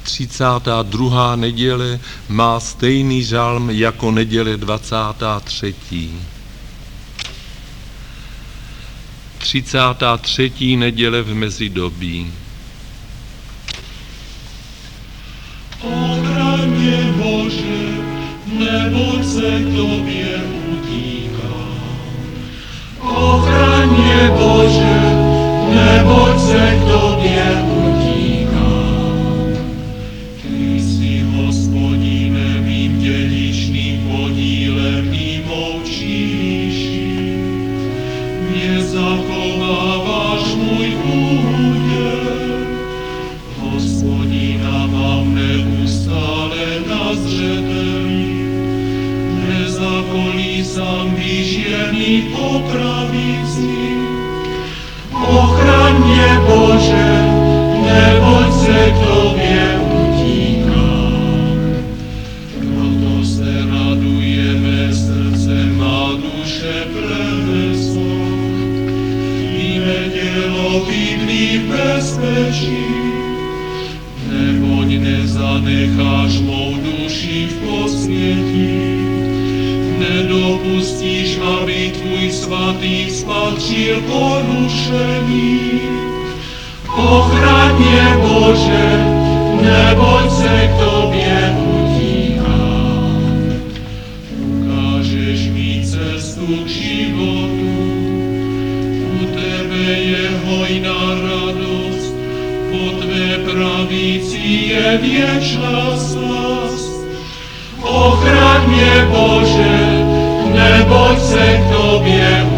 32. neděle má stejný žalm jako neděle 23. 33. neděle v mezidobí. Ochraňme Bože, neboť se k tobě utíkám. Ochraňme Bože, neboť se k tobě utíkám. Ty jsi, Hospodine, mým dědičným podílem i mou číší. Mě zachováváš můj úděl. Hospodina mám neustále na zřeteli. Nezakolísám, když je mi po pravici. Ochraň mě, Bože, neboť se k tobě utíkám. Proto se radujeme, srdcem a duše prenesou. I nedělo bydlí v bezpečí, neboť nezanecháš mou duši v posvětí. Nedopustíš, aby tvůj svatý spatřil porušení. Ochraň mě, Bože, neboť se k tobě utíkám. Ukážeš mi cestu k životu, u tebe je hojná radost, po tvé pravici je věčná slast. Ochraň mě, Bože, neboť se k tobě